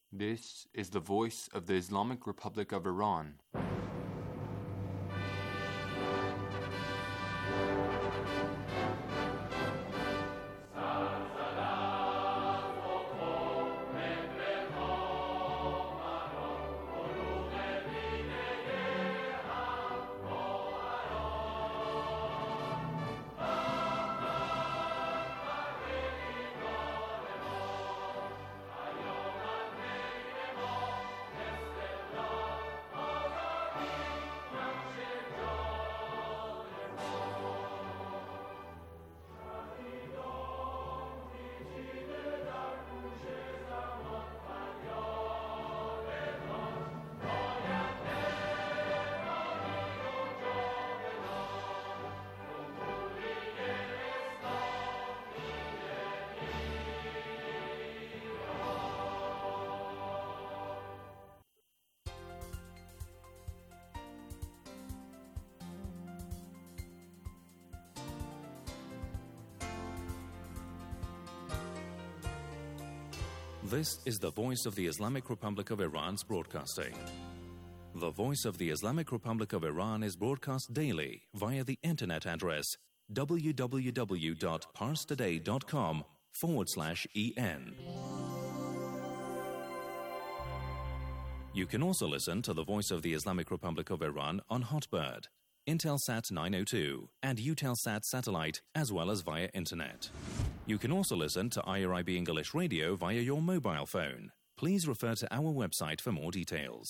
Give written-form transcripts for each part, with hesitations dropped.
This is the voice of the Islamic Republic of Iran. This is the voice of the Islamic Republic of Iran's broadcasting. The voice of the Islamic Republic of Iran is broadcast daily via the internet address www.parstoday.com/en. You can also listen to the voice of the Islamic Republic of Iran on Hotbird, Intelsat 902 and Eutelsat satellite, as well as via internet. You can also listen to IRIB English Radio via your mobile phone. Please refer to our website for more details.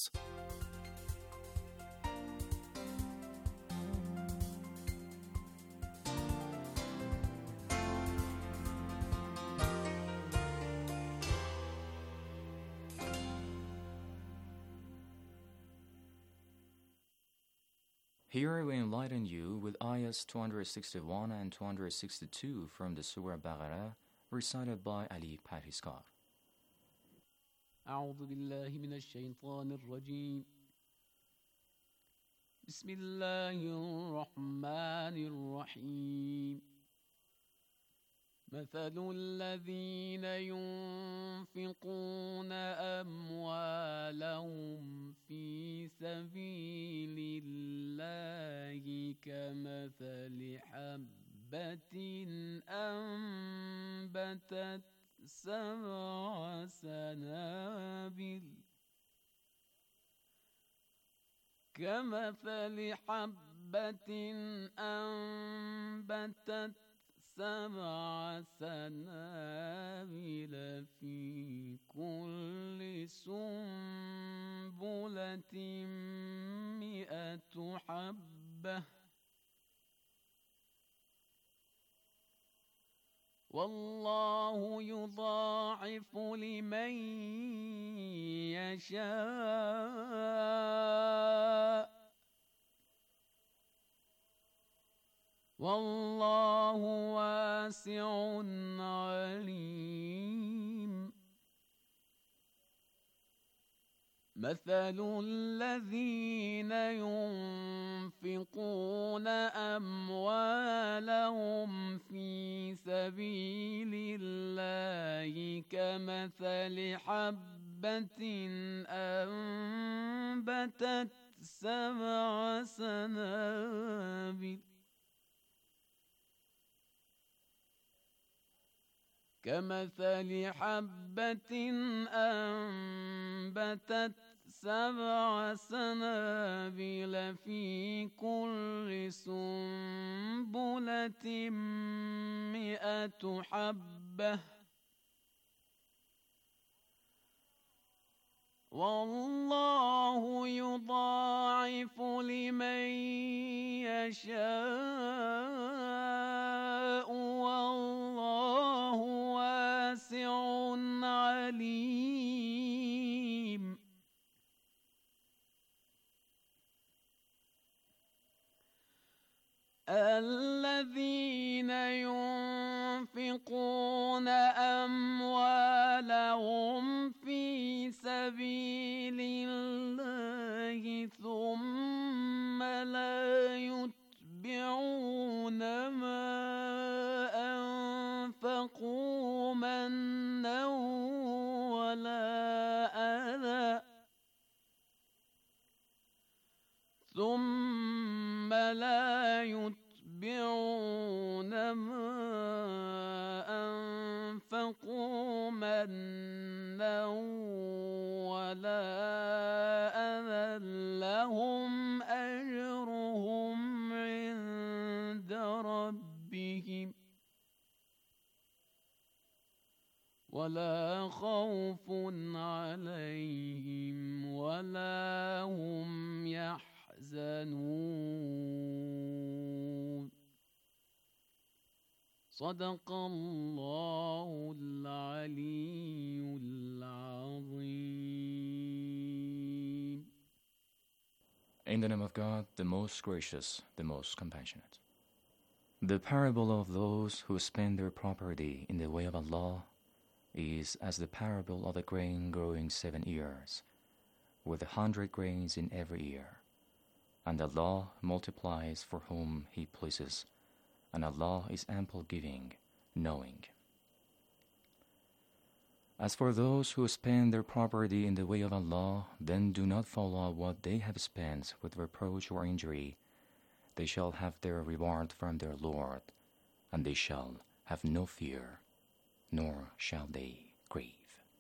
Here we enlighten you with ayahs 261 and 262 from the Surah Baqarah, recited by Ali Parhiskar. أعوذ بالله من الشيطان الرجيم. بسم الله الرحمن الرحيم. مثل الذين ينفقون أموالهم في سبيل الله كمثل حبة أنبتت 7 سنابل كمثل حبة أنبتت 7 سنابل في كل سنبلة 100 حبة والله يضاعف لمن يشاء والله واسع عليم. مثل الذين ينفقون أموالهم في سبيل الله كمثل حبة أنبتت 7 سنابل كمثل حبة أنبتت 7 سنابل في كل سنبلة 100 حبة والله يضاعف لمن يشاء والله واسع عليم. الذين ينفقون أموالهم في سبيل منا ولا أذى لهم أجرهم عند ربهم ولا خوف عليهم ولا هم يحزنون صدق الله العلي العظيم. In the name of God, the most gracious, the most compassionate. The parable of those who spend their property in the way of Allah is as the parable of the grain growing 7 years, with 100 grains in every ear. And Allah multiplies for whom He pleases, and Allah is ample giving, knowing. As for those who spend their property in the way of Allah, then do not follow what they have spent with reproach or injury. They shall have their reward from their Lord, and they shall have no fear, nor shall they grieve.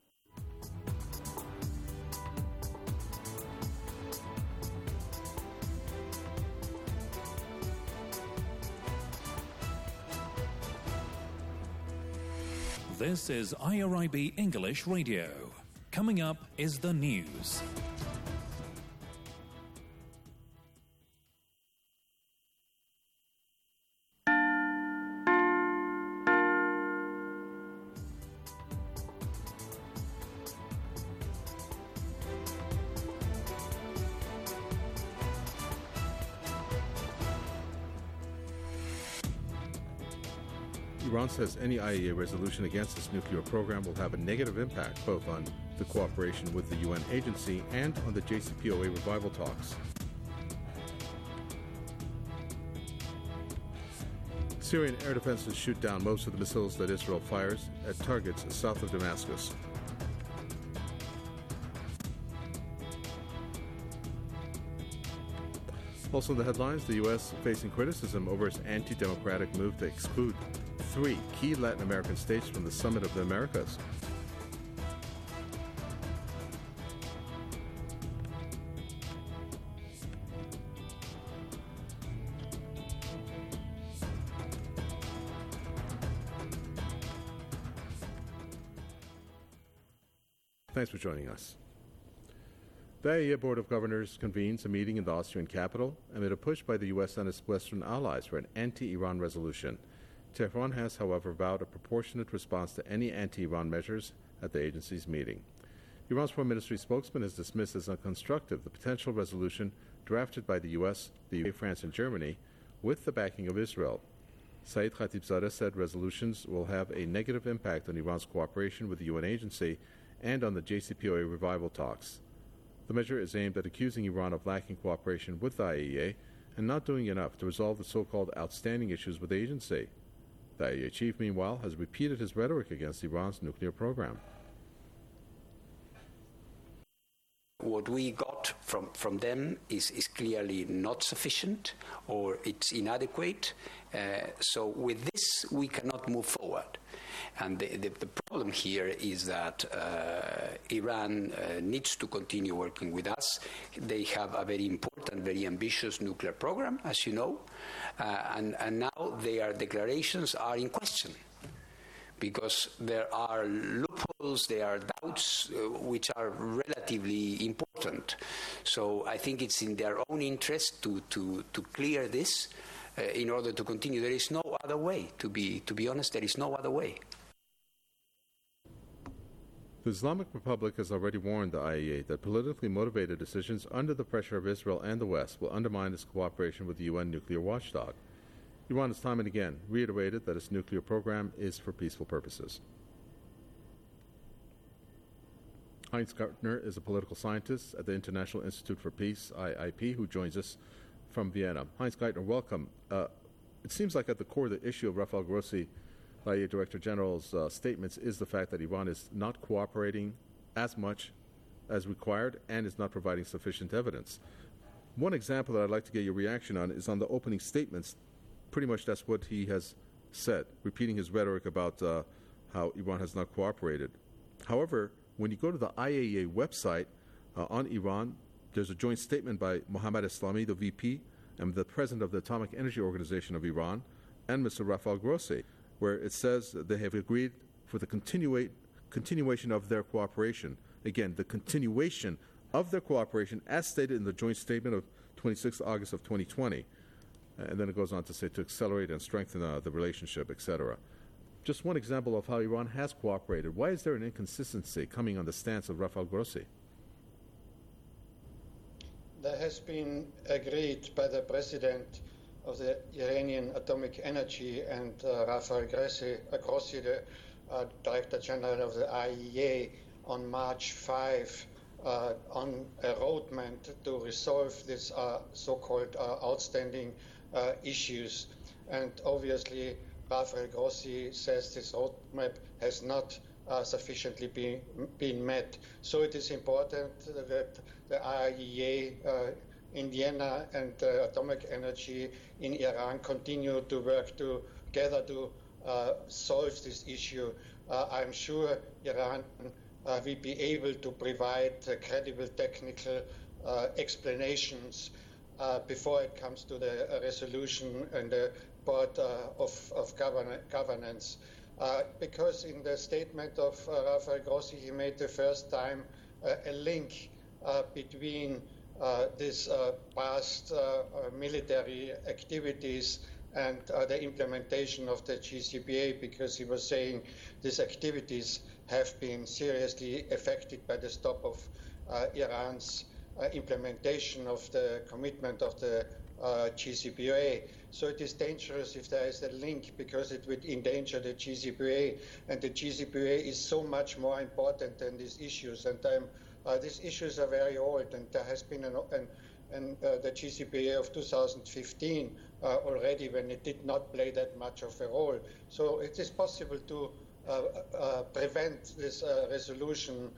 This is IRIB English Radio. Coming up is the news. Iran says any IAEA resolution against its nuclear program will have a negative impact both on the cooperation with the UN agency and on the JCPOA revival talks. Syrian air defenses shoot down most of the missiles that Israel fires at targets south of Damascus. Also in the headlines, the U.S. facing criticism over its anti-democratic move to exclude 3 key Latin American states from the Summit of the Americas. Thanks for joining us. The IAEA Board of Governors convenes a meeting in the Austrian capital amid a push by the U.S. and its Western allies for an anti-Iran resolution. Tehran has, however, vowed a proportionate response to any anti-Iran measures at the agency's meeting. Iran's Foreign Ministry spokesman has dismissed as unconstructive the potential resolution drafted by the U.S., the UK, France, and Germany with the backing of Israel. Saeed Khatibzadeh said resolutions will have a negative impact on Iran's cooperation with the UN agency and on the JCPOA revival talks. The measure is aimed at accusing Iran of lacking cooperation with the IAEA and not doing enough to resolve the so-called outstanding issues with the agency. The IAEA chief, meanwhile, has repeated his rhetoric against Iran's nuclear program. What we got from them is clearly not sufficient, or it's inadequate. So with this, we cannot move forward. And the problem here is that Iran needs to continue working with us. They have a very important, very ambitious nuclear program, as you know, and now their declarations are in question, because there are loopholes, there are doubts which are relatively important. So I think it's in their own interest to clear this in order to continue. There is no other way, to be honest, there is no other way. The Islamic Republic has already warned the IAEA that politically motivated decisions under the pressure of Israel and the West will undermine its cooperation with the UN nuclear watchdog. Iran has time and again reiterated that its nuclear program is for peaceful purposes. Heinz Gartner is a political scientist at the International Institute for Peace, IIP, who joins us from Vienna. Heinz Gartner, welcome. It seems like at the core of the issue of Rafael Grossi, IAEA Director General's statements, is the fact that Iran is not cooperating as much as required and is not providing sufficient evidence. One example that I'd like to get your reaction on is on the opening statements. Pretty much that's what he has said, repeating his rhetoric about how Iran has not cooperated. However, when you go to the IAEA website on Iran, there's a joint statement by Mohammad Eslami, the VP, and the president of the Atomic Energy Organization of Iran, and Mr. Rafael Grossi, where it says that they have agreed for the continuation of their cooperation. Again, the continuation of their cooperation as stated in the joint statement of 26 August of 2020. And then it goes on to say to accelerate and strengthen the relationship, etc. Just one example of how Iran has cooperated. Why is there an inconsistency coming on the stance of Rafael Grossi? There has been agreed by the president of the Iranian Atomic Energy and Rafael Grossi, the Director General of the IAEA, on March 5 on a roadmap to resolve this so-called outstanding issues. And obviously, Rafael Grossi says this roadmap has not sufficiently been met. So it is important that the IAEA in Vienna and Atomic Energy in Iran continue to work together to solve this issue. I'm sure Iran will be able to provide credible technical explanations before it comes to the resolution and the board of governance. Because in the statement of Rafael Grossi, he made the first time a link between this past military activities and the implementation of the GCPOA, because he was saying these activities have been seriously affected by the stop of Iran's implementation of the commitment of the GCPOA. So it is dangerous if there is a link, because it would endanger the GCPOA, and the GCPOA is so much more important than these issues. And these issues are very old, and there has been the GCPOA of 2015 already, when it did not play that much of a role. So it is possible to prevent this resolution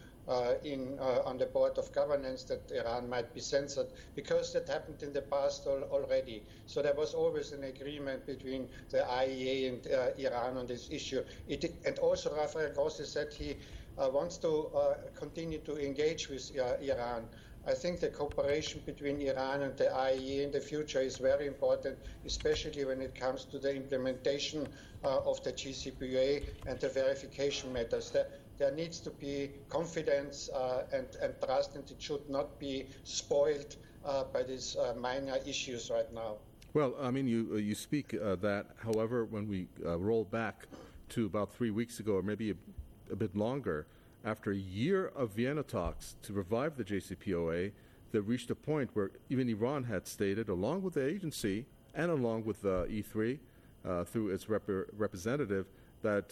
on the Board of Governance, that Iran might be censored, because that happened in the past already. So there was always an agreement between the IAEA and Iran on this issue. And also Rafael Grossi said he wants to continue to engage with Iran. I think the cooperation between Iran and the IAEA in the future is very important, especially when it comes to the implementation of the GCPOA and the verification matters. There needs to be confidence and trust, and it should not be spoiled by these minor issues right now. Well, I mean, you speak that. However, when we roll back to about 3 weeks ago, or maybe a bit longer, after a year of Vienna talks to revive the JCPOA, they reached a point where even Iran had stated, along with the agency and along with E3 through its representative, that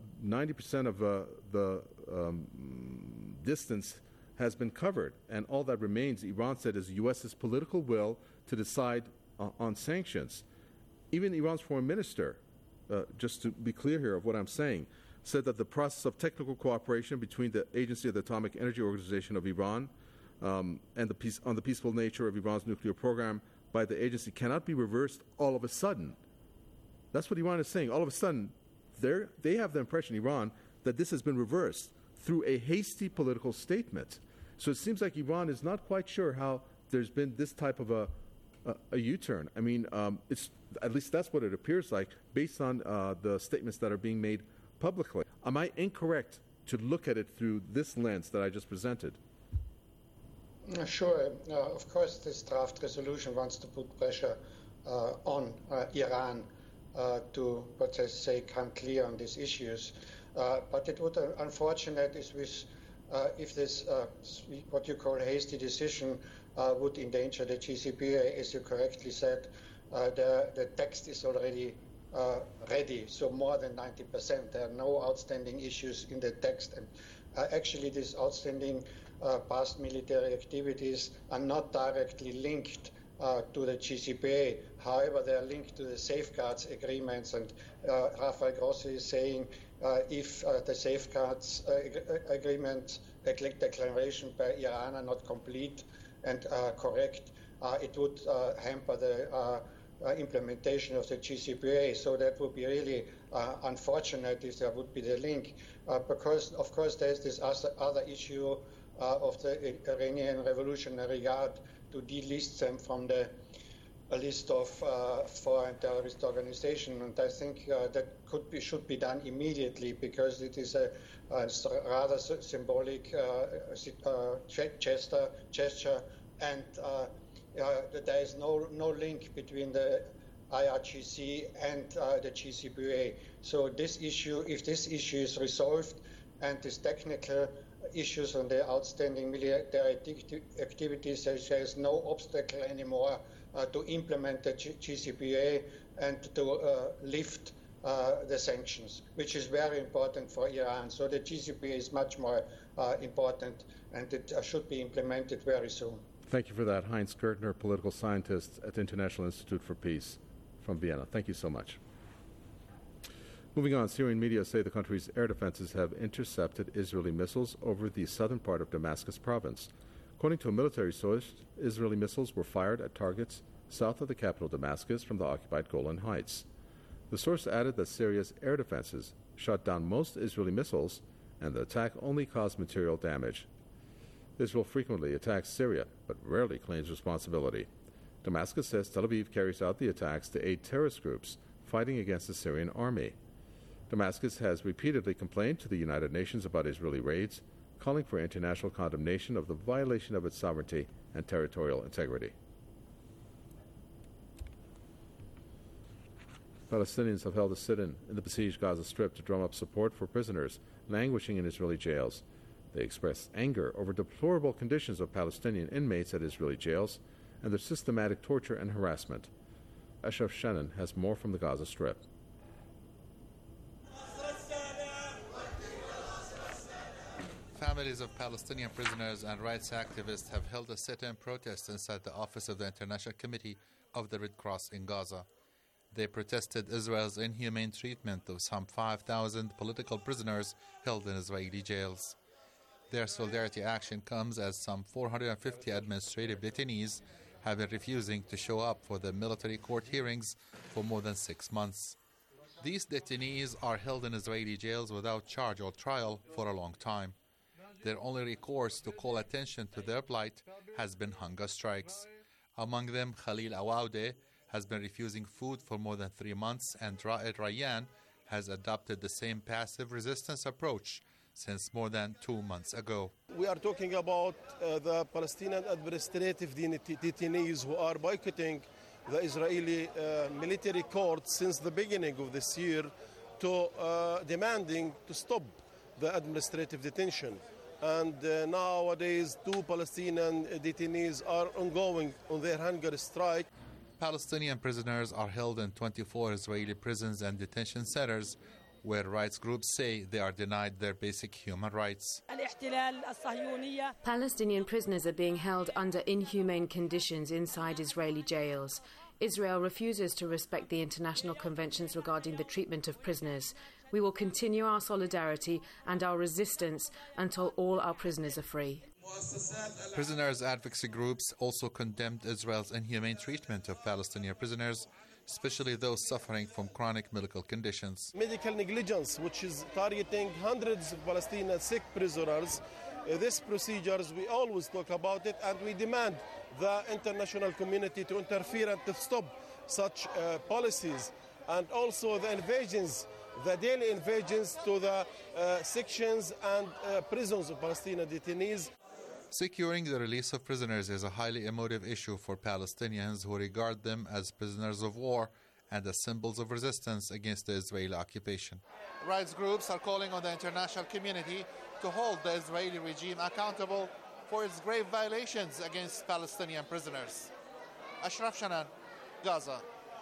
90% of the distance has been covered. And all that remains, Iran said, is the U.S.'s political will to decide on sanctions. Even Iran's foreign minister, just to be clear here of what I'm saying, said that the process of technical cooperation between the Agency of the Atomic Energy Organization of Iran and on the peaceful nature of Iran's nuclear program by the agency cannot be reversed all of a sudden. That's what Iran is saying. All of a sudden, they have the impression, Iran, that this has been reversed through a hasty political statement. So it seems like Iran is not quite sure how there's been this type of a U-turn. I mean, it's at least that's what it appears like based on the statements that are being made publicly. Am I incorrect to look at it through this lens that I just presented? Sure. Of course, this draft resolution wants to put pressure on Iran to, what I say, come clear on these issues. But it would unfortunate is if this, what you call hasty decision, would endanger the GCPOA, as you correctly said. The text is already ready, so more than 90%. There are no outstanding issues in the text. And actually, these outstanding past military activities are not directly linked to the GCPOA. However, they are linked to the safeguards agreements. And Rafael Grossi is saying if the safeguards agreement declaration by Iran are not complete and correct, it would hamper the implementation of the GCPOA. So that would be really unfortunate if there would be the link, because of course there's this other issue of the Iranian Revolutionary Guard to delist them from the list of foreign terrorist organizations, and I think that should be done immediately, because it is a rather symbolic gesture, and there is no link between the IRGC and the GCPOA. So this issue, if this issue is resolved and these technical issues on the outstanding military activities, there is no obstacle anymore to implement the GCPOA and to lift the sanctions, which is very important for Iran. So the GCPOA is much more important, and it should be implemented very soon. Thank you for that, Heinz Gertner, political scientist at the International Institute for Peace from Vienna. Thank you so much. Moving on, Syrian media say the country's air defenses have intercepted Israeli missiles over the southern part of Damascus province. According to a military source, Israeli missiles were fired at targets south of the capital Damascus from the occupied Golan Heights. The source added that Syria's air defenses shot down most Israeli missiles, and the attack only caused material damage. Israel frequently attacks Syria, but rarely claims responsibility. Damascus says Tel Aviv carries out the attacks to aid terrorist groups fighting against the Syrian army. Damascus has repeatedly complained to the United Nations about Israeli raids, calling for international condemnation of the violation of its sovereignty and territorial integrity. Palestinians have held a sit-in the besieged Gaza Strip to drum up support for prisoners languishing in Israeli jails. They expressed anger over deplorable conditions of Palestinian inmates at Israeli jails and their systematic torture and harassment. Ashraf Shannon has more from the Gaza Strip. Families of Palestinian prisoners and rights activists have held a sit-in protest inside the office of the International Committee of the Red Cross in Gaza. They protested Israel's inhumane treatment of some 5,000 political prisoners held in Israeli jails. Their solidarity action comes as some 450 administrative detainees have been refusing to show up for the military court hearings for more than 6 months. These detainees are held in Israeli jails without charge or trial for a long time. Their only recourse to call attention to their plight has been hunger strikes. Among them, Khalil Awaude has been refusing food for more than 3 months, and Ra'ed Rayyan has adopted the same passive resistance approach since more than 2 months ago. We are talking about the Palestinian administrative detainees who are boycotting the Israeli military court since the beginning of this year, to demanding to stop the administrative detention. And nowadays, 2 Palestinian detainees are ongoing on their hunger strike. Palestinian prisoners are held in 24 Israeli prisons and detention centers, where rights groups say they are denied their basic human rights. Palestinian prisoners are being held under inhumane conditions inside Israeli jails. Israel refuses to respect the international conventions regarding the treatment of prisoners. We will continue our solidarity and our resistance until all our prisoners are free. Prisoners' advocacy groups also condemned Israel's inhumane treatment of Palestinian prisoners, especially those suffering from chronic medical conditions. Medical negligence, which is targeting hundreds of Palestinian sick prisoners. These procedures, we always talk about it, and we demand the international community to interfere and to stop such policies, and also the invasions, the daily invasions to the sections and prisons of Palestinian detainees. Securing the release of prisoners is a highly emotive issue for Palestinians who regard them as prisoners of war and as symbols of resistance against the Israeli occupation. Rights groups are calling on the international community to hold the Israeli regime accountable for its grave violations against Palestinian prisoners. Ashraf Shannon, Gaza.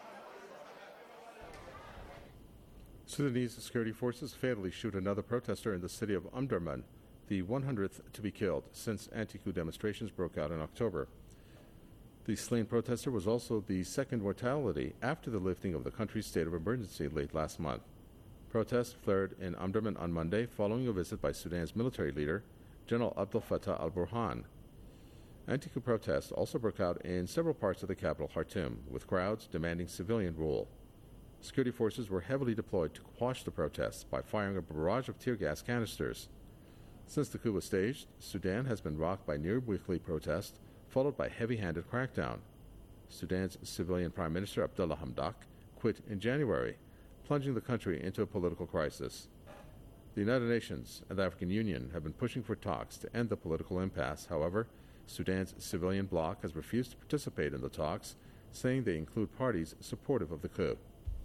Sudanese security forces fatally shoot another protester in the city of Omdurman, the 100th to be killed since anti-coup demonstrations broke out in October. The slain protester was also the second mortality after the lifting of the country's state of emergency late last month. Protests flared in Omdurman on Monday following a visit by Sudan's military leader, General Abdel Fattah al-Burhan. Anti-coup protests also broke out in several parts of the capital, Khartoum, with crowds demanding civilian rule. Security forces were heavily deployed to quash the protests by firing a barrage of tear gas canisters. Since the coup was staged, Sudan has been rocked by near-weekly protests, followed by heavy-handed crackdown. Sudan's civilian Prime Minister Abdullah Hamdok quit in January, plunging the country into a political crisis. The United Nations and the African Union have been pushing for talks to end the political impasse. However, Sudan's civilian bloc has refused to participate in the talks, saying they include parties supportive of the coup.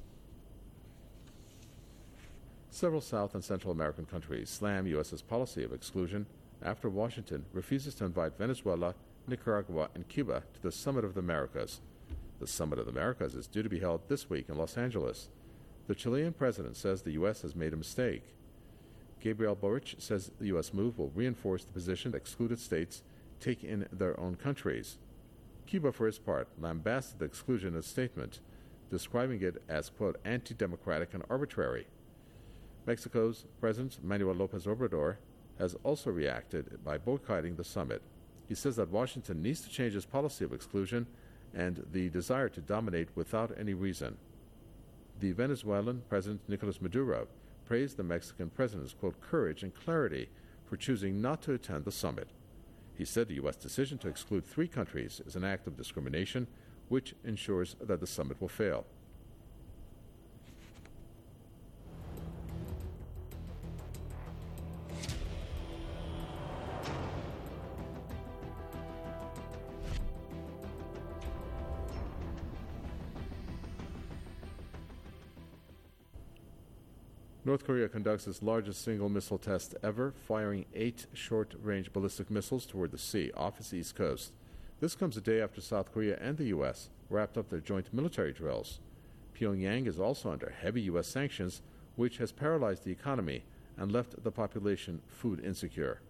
Several South and Central American countries slam U.S.'s policy of exclusion after Washington refuses to invite Venezuela, Nicaragua, and Cuba to the Summit of the Americas. The Summit of the Americas is due to be held this week in Los Angeles. The Chilean president says the U.S. has made a mistake. Gabriel Boric says the U.S. move will reinforce the position that excluded states take in their own countries. Cuba, for its part, lambasted the exclusion in a statement, describing it as, quote, anti-democratic and arbitrary. Mexico's President Manuel López Obrador has also reacted by boycotting the summit. He says that Washington needs to change its policy of exclusion and the desire to dominate without any reason. The Venezuelan President Nicolas Maduro praised the Mexican president's, quote, courage and clarity for choosing not to attend the summit. He said the U.S. decision to exclude 3 countries is an act of discrimination which ensures that the summit will fail. North Korea conducts its largest single missile test ever, firing 8 short-range ballistic missiles toward the sea off its east coast. This comes a day after South Korea and the U.S. wrapped up their joint military drills. Pyongyang is also under heavy U.S. sanctions, which has paralyzed the economy and left the population food insecure.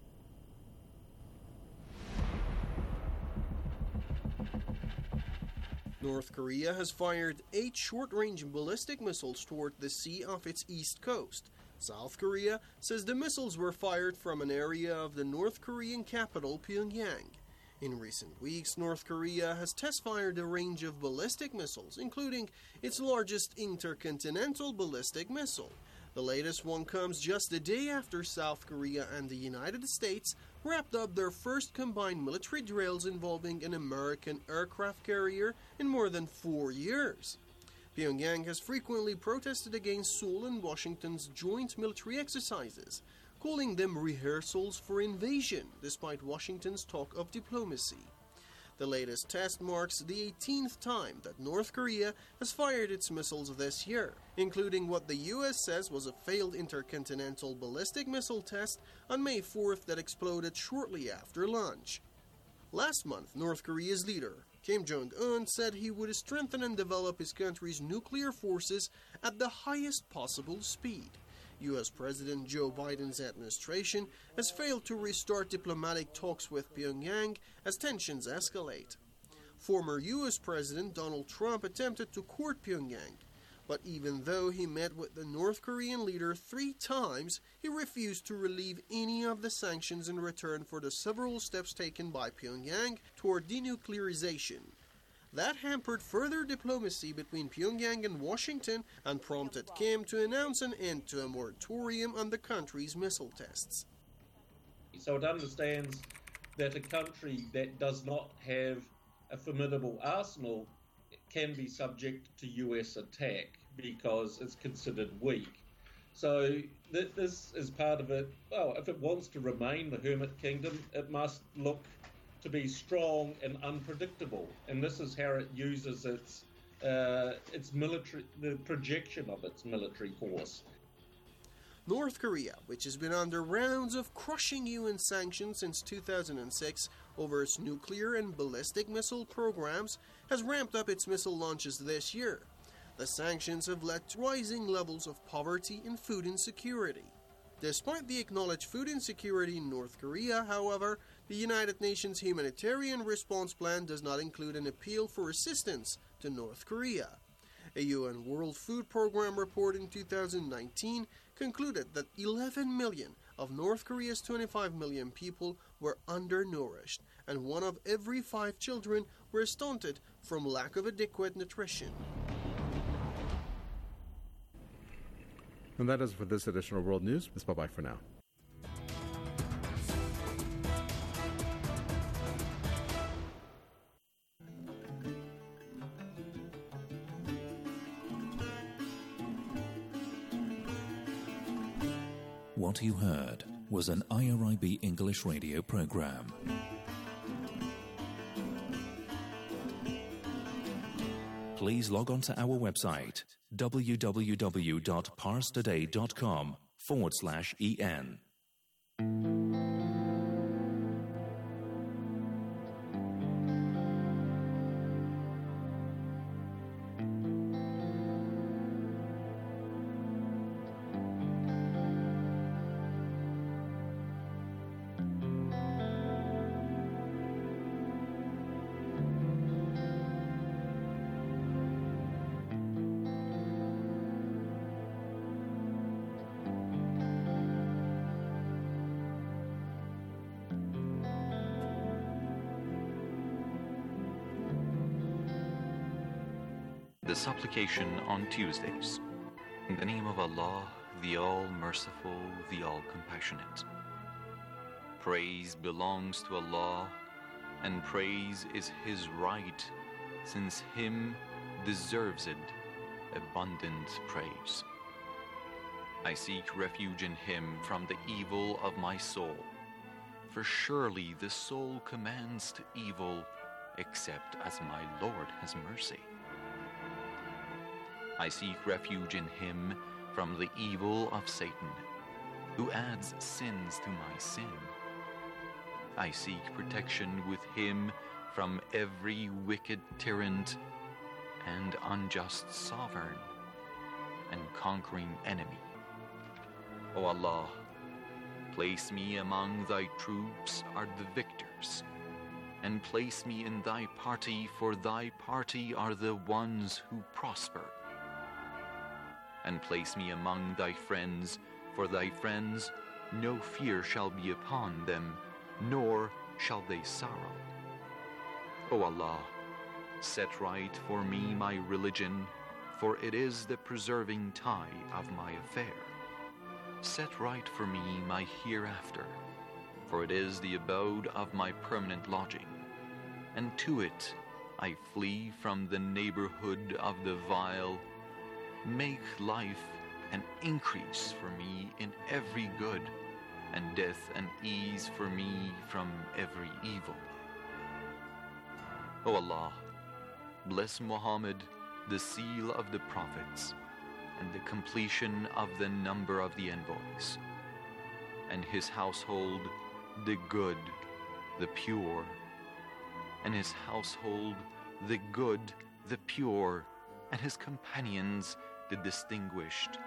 North Korea has fired 8 short-range ballistic missiles toward the sea off its east coast. South Korea says the missiles were fired from an area of the North Korean capital, Pyongyang. In recent weeks, North Korea has test-fired a range of ballistic missiles, including its largest intercontinental ballistic missile. The latest one comes just a day after South Korea and the United States wrapped up their first combined military drills involving an American aircraft carrier in more than 4 years. Pyongyang has frequently protested against Seoul and Washington's joint military exercises, calling them rehearsals for invasion, despite Washington's talk of diplomacy. The latest test marks the 18th time that North Korea has fired its missiles this year, including what the U.S. says was a failed intercontinental ballistic missile test on May 4th that exploded shortly after launch. Last month, North Korea's leader, Kim Jong-un, said he would strengthen and develop his country's nuclear forces at the highest possible speed. U.S. President Joe Biden's administration has failed to restart diplomatic talks with Pyongyang as tensions escalate. Former U.S. President Donald Trump attempted to court Pyongyang, but even though he met with the North Korean leader 3 times, he refused to relieve any of the sanctions in return for the several steps taken by Pyongyang toward denuclearization. That hampered further diplomacy between Pyongyang and Washington and prompted Kim to announce an end to a moratorium on the country's missile tests. So it understands that a country that does not have a formidable arsenal can be subject to US attack because it's considered weak. So this is part of it. Well, if it wants to remain the Hermit Kingdom, it must look to be strong and unpredictable, and this is how it uses its military, the projection of its military force. North Korea, which has been under rounds of crushing UN sanctions since 2006 over its nuclear and ballistic missile programs, has ramped up its missile launches this year. The sanctions have led to rising levels of poverty and food insecurity. Despite the acknowledged food insecurity in North Korea, however, the United Nations Humanitarian Response Plan does not include an appeal for assistance to North Korea. A UN World Food Program report in 2019 concluded that 11 million of North Korea's 25 million people were undernourished, and 1 of every 5 children were stunted from lack of adequate nutrition. And that is for this edition of World News. It's bye-bye for now. What you heard was an IRIB English radio program. Please log on to our website www.parstoday.com/en. The supplication on Tuesdays. In the name of Allah, the All-Merciful, the All-Compassionate. Praise belongs to Allah, and praise is His right, since Him deserves it, abundant praise. I seek refuge in Him from the evil of my soul, for surely the soul commands to evil, except as my Lord has mercy. I seek refuge in Him from the evil of Satan, who adds sins to my sin. I seek protection with Him from every wicked tyrant and unjust sovereign and conquering enemy. O Allah, place me among Thy troops are the victors, and place me in Thy party, for Thy party are the ones who prosper. And place me among Thy friends, for Thy friends no fear shall be upon them, nor shall they sorrow. O Allah, set right for me my religion, for it is the preserving tie of my affair. Set right for me my hereafter, for it is the abode of my permanent lodging, and to it I flee from the neighborhood of the vile. Make life an increase for me in every good, and death an ease for me from every evil. O Allah, bless Muhammad, the seal of the prophets, and the completion of the number of the envoys, and his household, the good, the pure, and his household, the good, the pure, and his companions, the distinguished.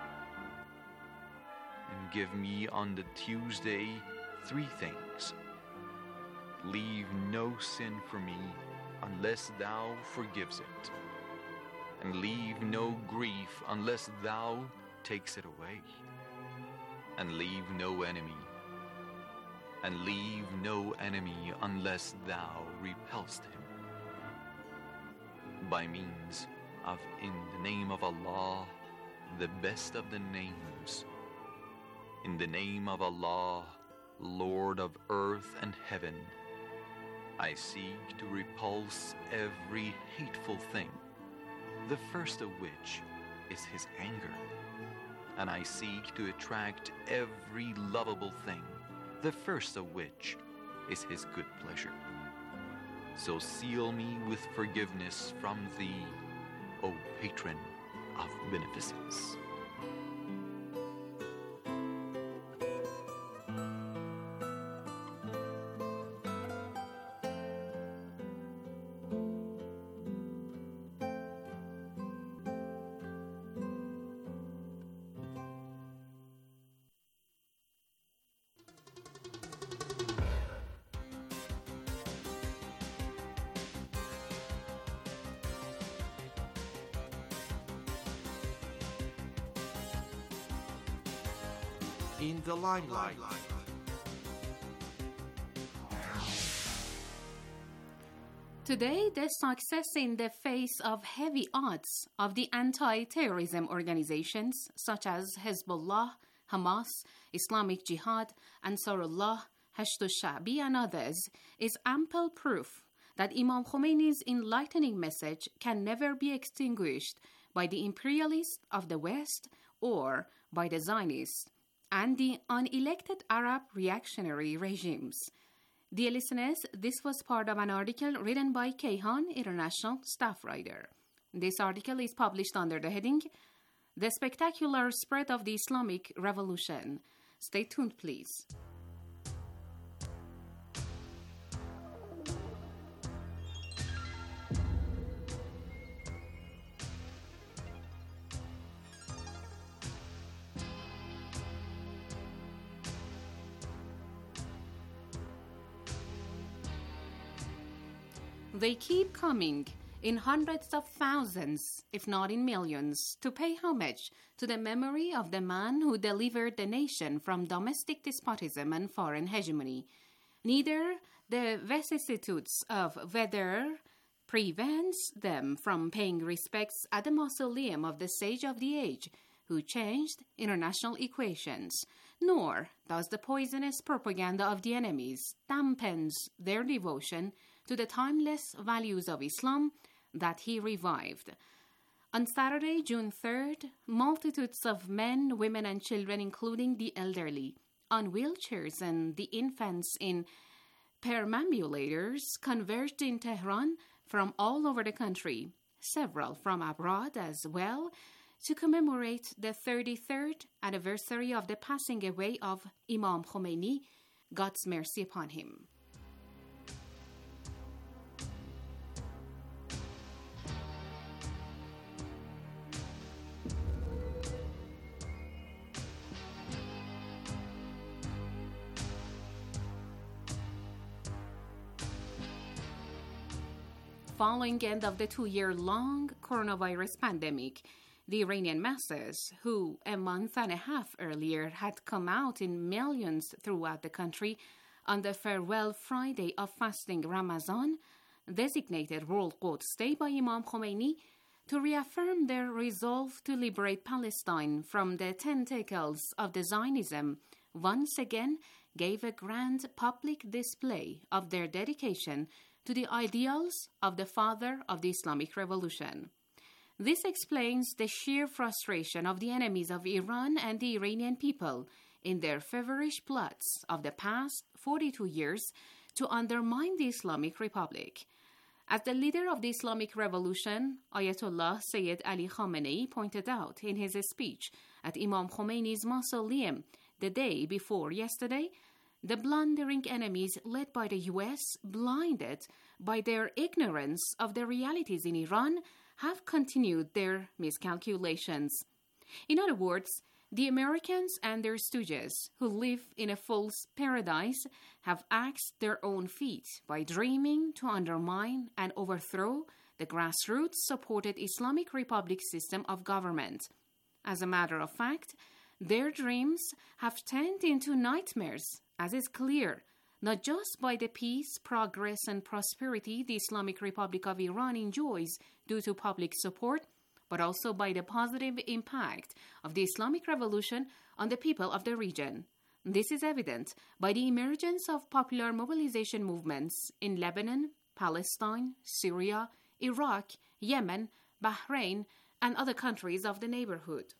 And give me on the Tuesday 3 things. Leave no sin for me unless Thou forgives it, and leave no grief unless Thou takes it away, and leave no enemy unless Thou repelst him. By means of in the name of Allah, the best of the names. In the name of Allah, Lord of earth and heaven, I seek to repulse every hateful thing, the first of which is His anger. And I seek to attract every lovable thing, the first of which is His good pleasure. So seal me with forgiveness from Thee, O Patron of beneficence. in the limelight. Today, the success in the face of heavy odds of the anti-terrorism organizations such as Hezbollah, Hamas, Islamic Jihad, Ansarullah, Hashd al-Sha'bi and others is ample proof that Imam Khomeini's enlightening message can never be extinguished by the imperialists of the West or by the Zionists and the unelected Arab reactionary regimes. Dear listeners, this was part of an article written by Kayhan, international staff writer. This article is published under the heading, The Spectacular Spread of the Islamic Revolution. Stay tuned, please. They keep coming in hundreds of thousands, if not in millions, to pay homage to the memory of the man who delivered the nation from domestic despotism and foreign hegemony. Neither the vicissitudes of weather prevents them from paying respects at the mausoleum of the sage of the age who changed international equations, nor does the poisonous propaganda of the enemies dampens their devotion to the timeless values of Islam that he revived. On Saturday, June 3rd, multitudes of men, women, and children, including the elderly, on wheelchairs and the infants in perambulators, converged in Tehran from all over the country, several from abroad as well, to commemorate the 33rd anniversary of the passing away of Imam Khomeini, God's mercy upon him. Following end of the 2-year-long coronavirus pandemic, the Iranian masses, who a month and a half earlier had come out in millions throughout the country on the farewell Friday of fasting Ramadan, designated World Quds Day by Imam Khomeini to reaffirm their resolve to liberate Palestine from the tentacles of the Zionism, once again gave a grand public display of their dedication to the ideals of the father of the Islamic Revolution. This explains the sheer frustration of the enemies of Iran and the Iranian people in their feverish plots of the past 42 years to undermine the Islamic Republic. As the leader of the Islamic Revolution, Ayatollah Sayyid Ali Khamenei pointed out in his speech at Imam Khomeini's mausoleum the day before yesterday, the blundering enemies led by the U.S., blinded by their ignorance of the realities in Iran, have continued their miscalculations. In other words, the Americans and their stooges, who live in a false paradise, have axed their own feet by dreaming to undermine and overthrow the grassroots-supported Islamic Republic system of government. As a matter of fact, their dreams have turned into nightmares, as is clear, not just by the peace, progress, and prosperity the Islamic Republic of Iran enjoys due to public support, but also by the positive impact of the Islamic Revolution on the people of the region. This is evident by the emergence of popular mobilization movements in Lebanon, Palestine, Syria, Iraq, Yemen, Bahrain, and other countries of the neighborhood.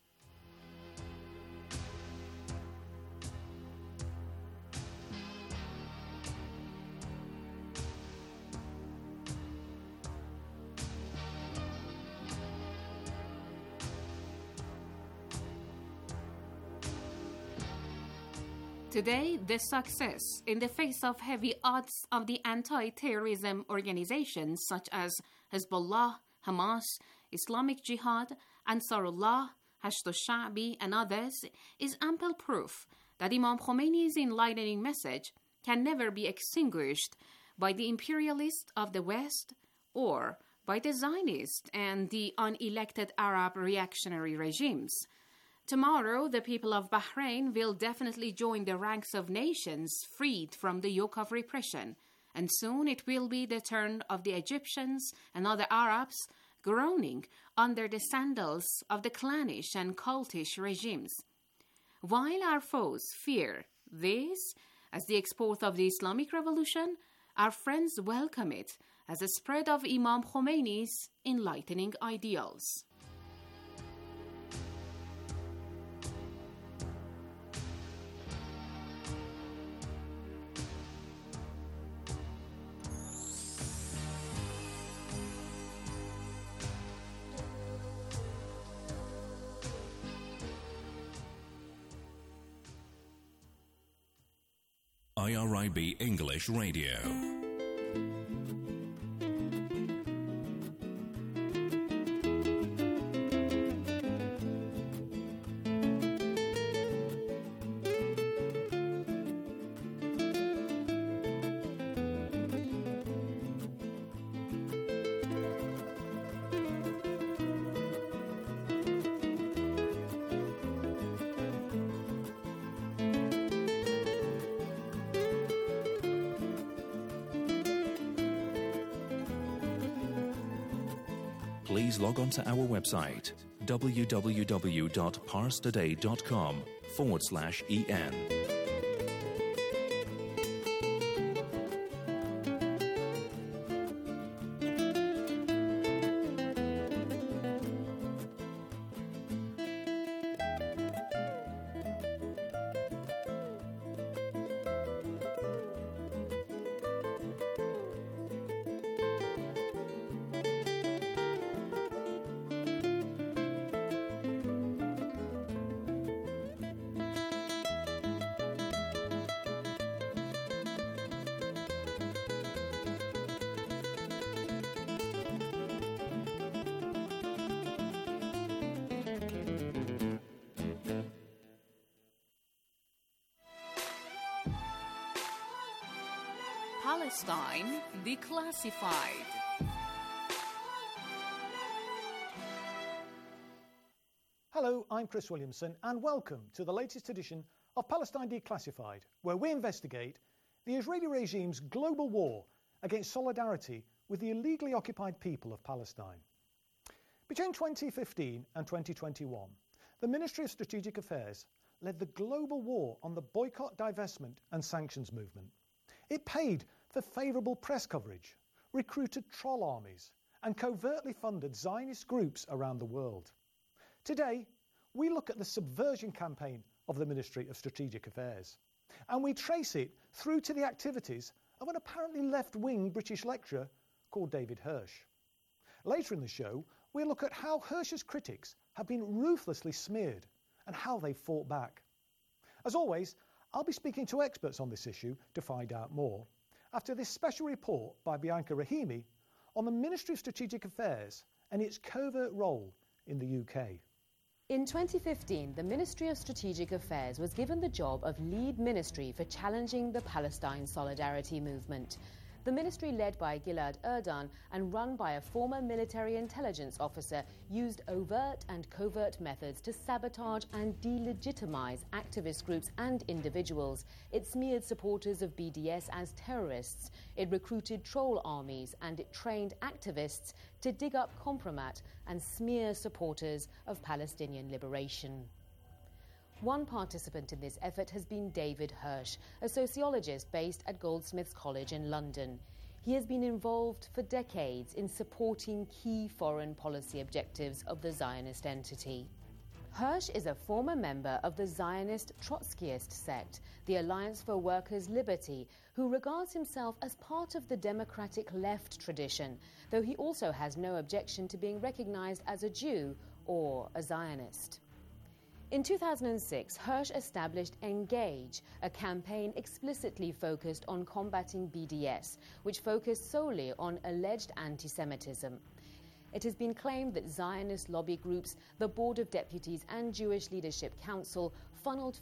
Today, the success in the face of heavy odds of the anti-terrorism organizations such as Hezbollah, Hamas, Islamic Jihad, Ansarullah, Hashd al-Sha'bi, and others is ample proof that Imam Khomeini's enlightening message can never be extinguished by the imperialists of the West or by the Zionists and the unelected Arab reactionary regimes. Tomorrow, the people of Bahrain will definitely join the ranks of nations freed from the yoke of repression, and soon it will be the turn of the Egyptians and other Arabs groaning under the sandals of the clannish and cultish regimes. While our foes fear this as the export of the Islamic Revolution, our friends welcome it as a spread of Imam Khomeini's enlightening ideals. IRIB English Radio. Please log on to our website www.parstoday.com/en. Palestine Declassified. Hello, I'm Chris Williamson, and welcome to the latest edition of Palestine Declassified, where we investigate the Israeli regime's global war against solidarity with the illegally occupied people of Palestine. Between 2015 and 2021, the Ministry of Strategic Affairs led the global war on the boycott, divestment and sanctions movement. It paid for favourable press coverage, recruited troll armies and covertly funded Zionist groups around the world. Today, we look at the subversion campaign of the Ministry of Strategic Affairs, and we trace it through to the activities of an apparently left-wing British lecturer called David Hirsch. Later in the show, we'll look at how Hirsch's critics have been ruthlessly smeared and how they fought back. As always, I'll be speaking to experts on this issue to find out more after this special report by Bianca Rahimi on the Ministry of Strategic Affairs and its covert role in the UK. In 2015, the Ministry of Strategic Affairs was given the job of lead ministry for challenging the Palestine Solidarity movement. The ministry, led by Gilad Erdan and run by a former military intelligence officer, used overt and covert methods to sabotage and delegitimize activist groups and individuals. It smeared supporters of BDS as terrorists. It recruited troll armies and it trained activists to dig up compromat and smear supporters of Palestinian liberation. One participant in this effort has been David Hirsch, a sociologist based at Goldsmiths College in London. He has been involved for decades in supporting key foreign policy objectives of the Zionist entity. Hirsch is a former member of the Zionist Trotskyist sect, the Alliance for Workers' Liberty, who regards himself as part of the democratic left tradition, though he also has no objection to being recognized as a Jew or a Zionist. In 2006, Hirsch established Engage, a campaign explicitly focused on combating BDS, which focused solely on alleged anti-Semitism. It has been claimed that Zionist lobby groups, the Board of Deputies and Jewish Leadership Council funneled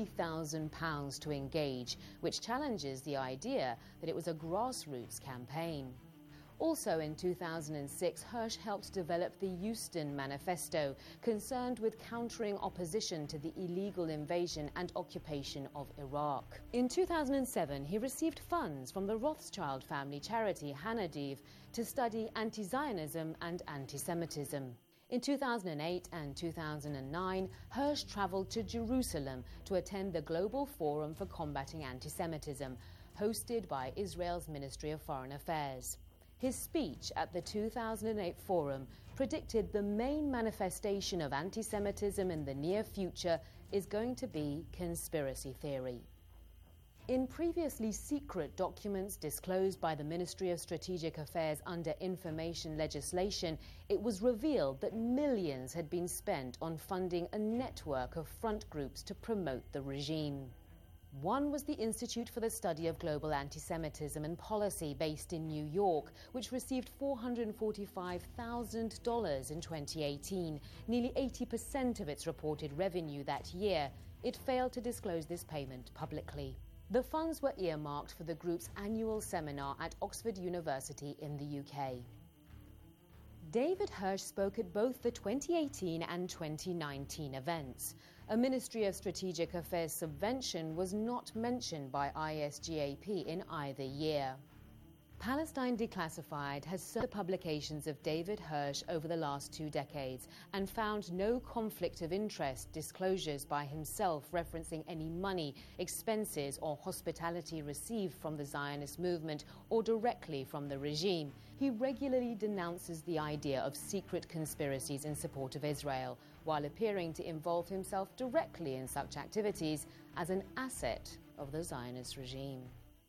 £50,000 to Engage, which challenges the idea that it was a grassroots campaign. Also in 2006, Hirsch helped develop the Euston Manifesto, concerned with countering opposition to the illegal invasion and occupation of Iraq. In 2007, he received funds from the Rothschild family charity Hanadiv to study anti-Zionism and anti-Semitism. In 2008 and 2009, Hirsch travelled to Jerusalem to attend the Global Forum for Combating Anti-Semitism, hosted by Israel's Ministry of Foreign Affairs. His speech at the 2008 forum predicted the main manifestation of anti-Semitism in the near future is going to be conspiracy theory. In previously secret documents disclosed by the Ministry of Strategic Affairs under information legislation, it was revealed that millions had been spent on funding a network of front groups to promote the regime. One was the Institute for the Study of Global Anti-Semitism and Policy, based in New York, which received $445,000 in 2018, nearly 80% of its reported revenue that year. It failed to disclose this payment publicly. The funds were earmarked for the group's annual seminar at Oxford University in the UK. David Hirsch spoke at both the 2018 and 2019 events. A Ministry of Strategic Affairs subvention was not mentioned by ISGAP in either year. Palestine Declassified has searched the publications of David Hirsch over the last 2 decades and found no conflict of interest disclosures by himself referencing any money, expenses or hospitality received from the Zionist movement or directly from the regime. He regularly denounces the idea of secret conspiracies in support of Israel, while appearing to involve himself directly in such activities as an asset of the Zionist regime.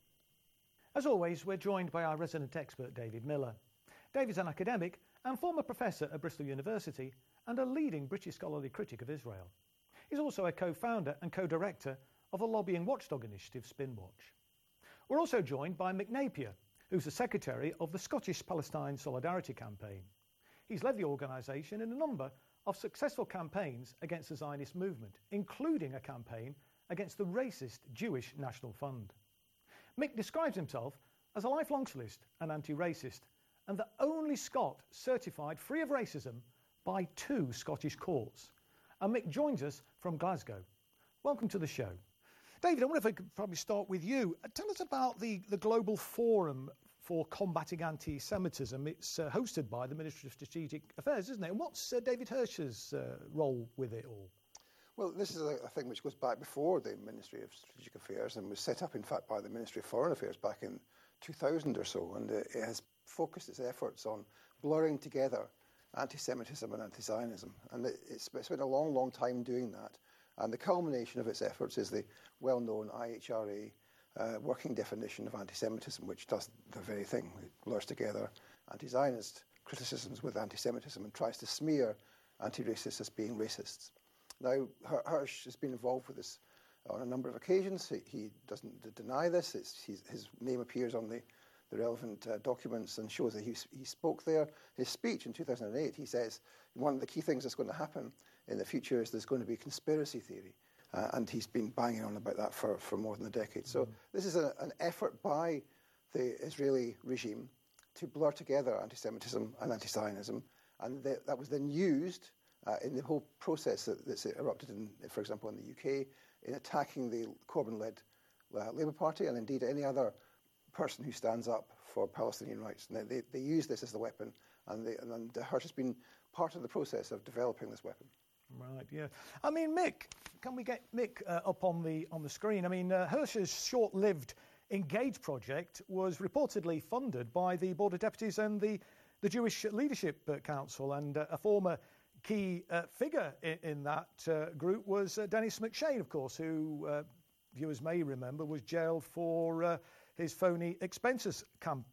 As always, we're joined by our resident expert, David Miller. David's an academic and former professor at Bristol University and a leading British scholarly critic of Israel. He's also a co-founder and co-director of the lobbying watchdog initiative Spinwatch. We're also joined by Mick Napier, who's the secretary of the Scottish Palestine Solidarity Campaign. He's led the organisation in a number of successful campaigns against the Zionist movement, including a campaign against the racist Jewish National Fund. Mick describes himself as a lifelong socialist and anti-racist, and the only Scot certified free of racism by 2 Scottish courts. And Mick joins us from Glasgow. Welcome to the show. David, I wonder if I could probably start with you. Tell us about the Global Forum for Combating Anti-Semitism. It's hosted by the Ministry of Strategic Affairs, isn't it? And what's David Hirsch's role with it all? Well, this is a thing which goes back before the Ministry of Strategic Affairs and was set up, in fact, by the Ministry of Foreign Affairs back in 2000 or so. And it has focused its efforts on blurring together anti-Semitism and anti-Zionism. And it's spent a long, long time doing that. And the culmination of its efforts is the well-known IHRA working definition of anti-Semitism, which does the very thing. It blurs together anti-Zionist criticisms with anti-Semitism and tries to smear anti-racists as being racists. Now, Hirsch has been involved with this on a number of occasions. He doesn't deny this. His name appears on the relevant documents and shows that he spoke there. His speech in 2008, he says, one of the key things that's going to happen in the future is there's going to be conspiracy theory. And he's been banging on about that for more than a decade. So this is an effort by the Israeli regime to blur together anti-Semitism and anti-Zionism. And that was then used in the whole process that's erupted, for example, in the UK, in attacking the Corbyn-led Labour Party and indeed any other person who stands up for Palestinian rights. And they use this as the weapon, and Hirsch has been part of the process of developing this weapon. Right, yeah. I mean, Mick, can we get Mick up on the screen? I mean, Hirsch's short-lived Engage project was reportedly funded by the Board of Deputies and the Jewish Leadership Council, and a former key figure in that group was Dennis McShane, of course, who viewers may remember was jailed for his phony expenses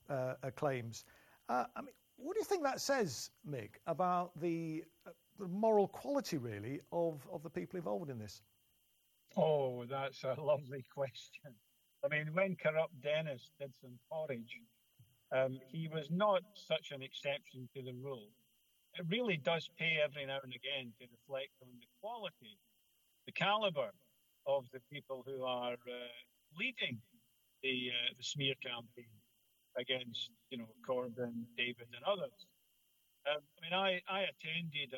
claims. I mean, what do you think that says, Mick, about the moral quality, really, of the people involved in this? Oh, that's a lovely question. I mean, when corrupt Dennis did some porridge, he was not such an exception to the rule. It really does pay every now and again to reflect on the quality, the calibre of the people who are leading the smear campaign against, Corbyn, David, and others. I attended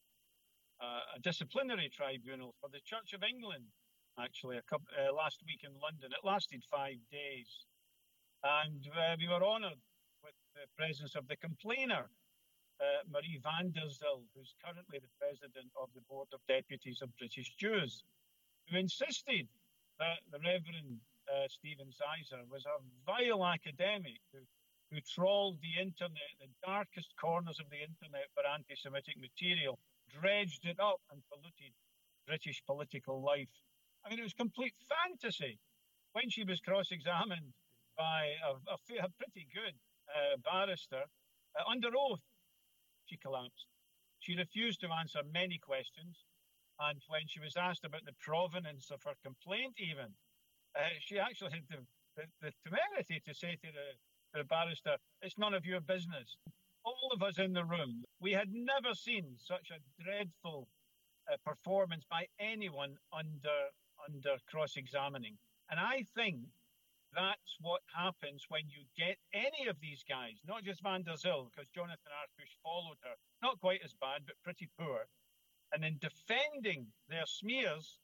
a disciplinary tribunal for the Church of England, actually, last week in London. It lasted 5 days. And we were honoured with the presence of the complainer, Marie van der Zyl, who's currently the president of the Board of Deputies of British Jews, who insisted that the Reverend Stephen Sizer was a vile academic who trawled the internet, the darkest corners of the internet for anti-Semitic material, dredged it up and polluted British political life. It was complete fantasy. When she was cross-examined by a pretty good barrister, under oath, she collapsed. She refused to answer many questions, and when she was asked about the provenance of her complaint even, she actually had the temerity to say to the barrister, "It's none of your business." All of us in the room, we had never seen such a dreadful performance by anyone under cross-examining. And I think that's what happens when you get any of these guys, not just Van der Zyl, because Jonathan Arkush followed her, not quite as bad, but pretty poor. And in defending their smears,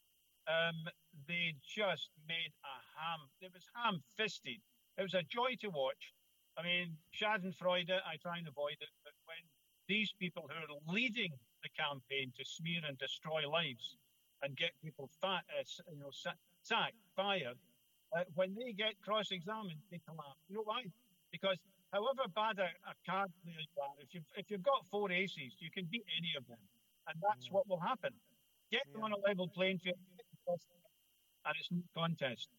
they just made it was ham-fisted. It was a joy to watch. Schadenfreude, I try and avoid it, but when these people who are leading the campaign to smear and destroy lives and get people sacked, fired, when they get cross-examined, they collapse. You know why? Because however bad a card player you are, if you've got 4 aces, you can beat any of them. And that's what will happen. Get them on a level playing field, and it's no contest.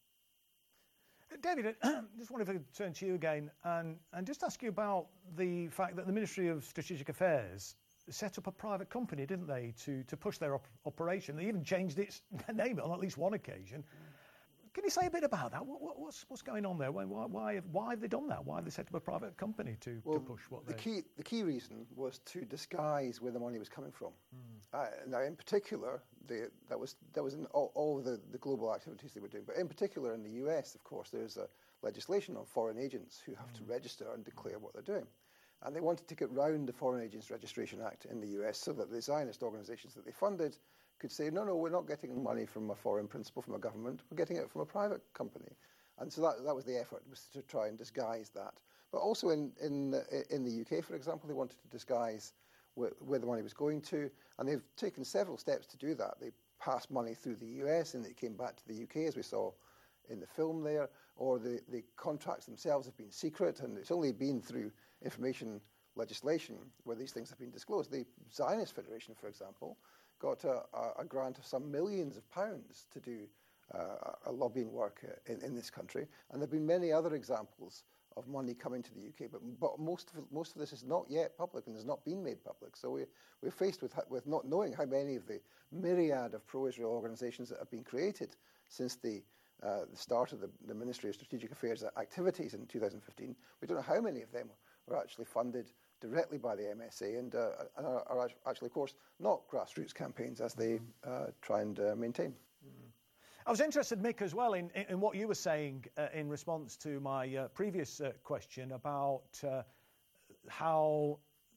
David, I just wanted to turn to you again and just ask you about the fact that the Ministry of Strategic Affairs set up a private company, didn't they, to push their operation. They even changed its name on at least one occasion. Can you say a bit about that? What's going on there? Why have they done that? Why have they set up a private company to push what they... The key reason was to disguise where the money was coming from. Now, in particular, that was in all the global activities they were doing. But in particular, in the US, of course, there's a legislation on foreign agents who have to register and declare what they're doing. And they wanted to get round the Foreign Agents Registration Act in the US so that the Zionist organizations that they funded could say, no, we're not getting money from a foreign principal, from a government, we're getting it from a private company. And so that was the effort, was to try and disguise that. But also in the UK, for example, they wanted to disguise where the money was going to, and they've taken several steps to do that. They passed money through the US and it came back to the UK, as we saw in the film there, or the contracts themselves have been secret, and it's only been through information legislation where these things have been disclosed. The Zionist Federation, for example, got a grant of some millions of pounds to do a lobbying work in this country, and there have been many other examples of money coming to the UK, but most of this is not yet public and has not been made public. So we're faced with not knowing how many of the myriad of pro-Israel organisations that have been created since the start of the Ministry of Strategic Affairs activities in 2015. We don't know how many of them were actually funded directly by the MSA and are actually, of course, not grassroots campaigns as they try and maintain. I was interested, Mick, as well in what you were saying in response to my previous question about how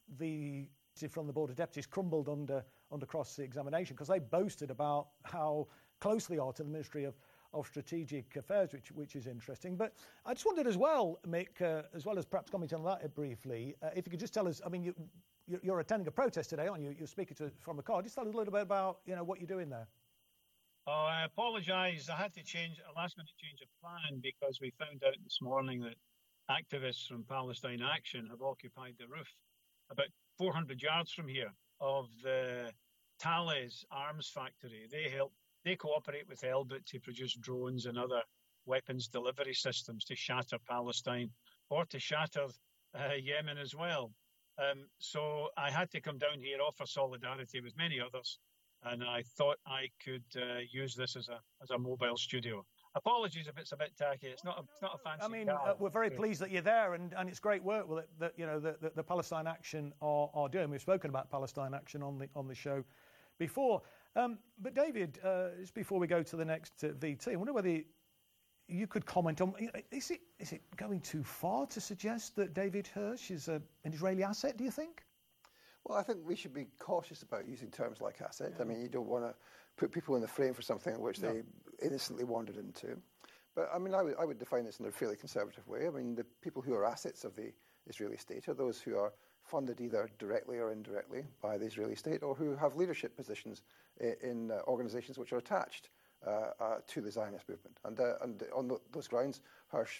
from the Board of Deputies crumbled under cross-examination, because they boasted about how close they are to the Ministry of Strategic Affairs, which is interesting. But I just wondered as well, Mick, as well as perhaps commenting on that briefly, if you could just tell us, you're attending a protest today, aren't you? You're speaking from a car. Just tell us a little bit about, what you're doing there. Oh, I apologise. I had to a last-minute change of plan because we found out this morning that activists from Palestine Action have occupied the roof about 400 yards from here of the Thales arms factory. They cooperate with Elbit to produce drones and other weapons delivery systems to shatter Palestine or to shatter Yemen as well. So I had to come down here, offer solidarity with many others, and I thought I could use this as a mobile studio. Apologies if it's a bit tacky. It's not a fancy car. We're very pleased that you're there, and it's great work that the Palestine Action are doing. We've spoken about Palestine Action on the show before. But David, just before we go to the next VT, I wonder whether you could comment on, is it going too far to suggest that David Hirsch is an Israeli asset, do you think? Well, I think we should be cautious about using terms like asset. I mean, you don't want to put people in the frame for something which they innocently wandered into. But, I mean, I would define this in a fairly conservative way. I mean, the people who are assets of the Israeli state are those who are funded either directly or indirectly by the Israeli state, or who have leadership positions in organizations which are attached to the Zionist movement. And on those grounds, Hirsch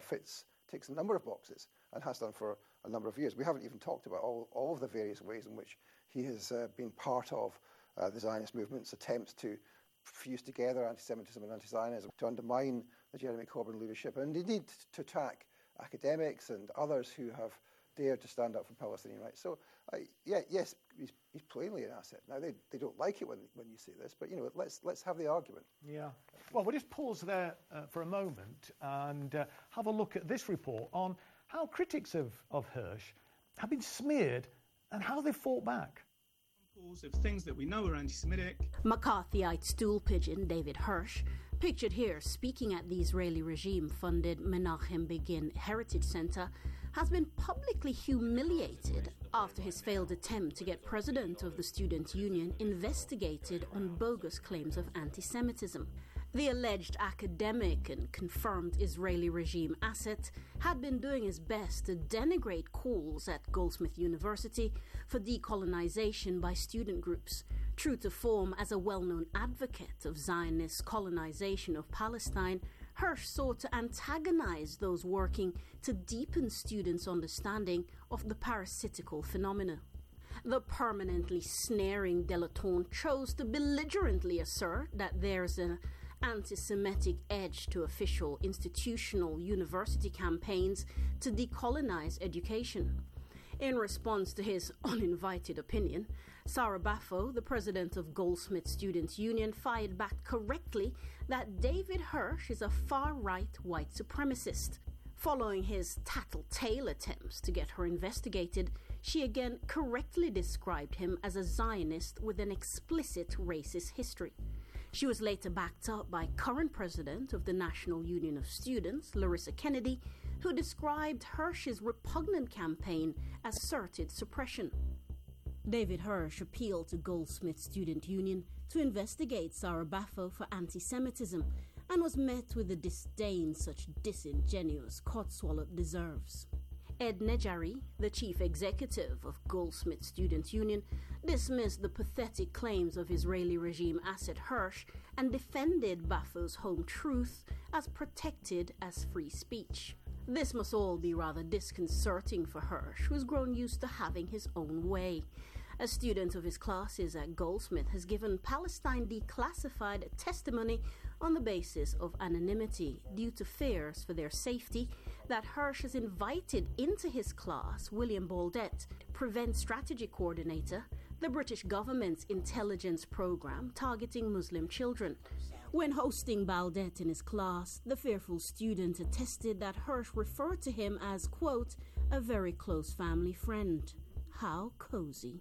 ticks a number of boxes and has done for a number of years. We haven't even talked about all of the various ways in which he has been part of the Zionist movement's attempts to fuse together anti-Semitism and anti-Zionism, to undermine the Jeremy Corbyn leadership, and indeed to attack academics and others who have dared to stand up for Palestinian rights. So, yes, he's plainly an asset. Now, they don't like it when you say this, but, let's have the argument. Yeah. Well, we'll just pause there for a moment and have a look at this report on how critics of Hirsch have been smeared and how they've fought back. Of things that we know are anti-Semitic. McCarthyite stool pigeon David Hirsch, pictured here speaking at the Israeli regime-funded Menachem Begin Heritage Center, has been publicly humiliated after his failed attempt to get president of the student union investigated on bogus claims of anti-Semitism. The alleged academic and confirmed Israeli regime asset had been doing his best to denigrate calls at Goldsmith University for decolonization by student groups. True to form as a well-known advocate of Zionist colonization of Palestine, Hirsch sought to antagonize those working to deepen students' understanding of the parasitical phenomena. The permanently snaring Delaton chose to belligerently assert that there's an anti-Semitic edge to official institutional university campaigns to decolonize education. In response to his uninvited opinion, Sarah Baffo, the president of Goldsmith Students' Union, fired back correctly that David Hirsch is a far-right white supremacist. Following his tattletale attempts to get her investigated, she again correctly described him as a Zionist with an explicit racist history. She was later backed up by current president of the National Union of Students, Larissa Kennedy, who described Hirsch's repugnant campaign as asserted suppression. David Hirsch appealed to Goldsmith Student Union to investigate Sarah Baffo for anti-Semitism and was met with the disdain such disingenuous codswallop deserves. Ed Nejari, the chief executive of Goldsmith Student Union, dismissed the pathetic claims of Israeli regime asset Hirsch and defended Baffo's home truth as protected as free speech. This must all be rather disconcerting for Hirsch, who's grown used to having his own way. A student of his classes at Goldsmith has given Palestine Declassified testimony on the basis of anonymity due to fears for their safety that Hirsch has invited into his class William Baldet, Prevent Strategy Coordinator, the British government's intelligence program targeting Muslim children. When hosting Baldet in his class, the fearful student attested that Hirsch referred to him as, quote, a very close family friend. How cozy.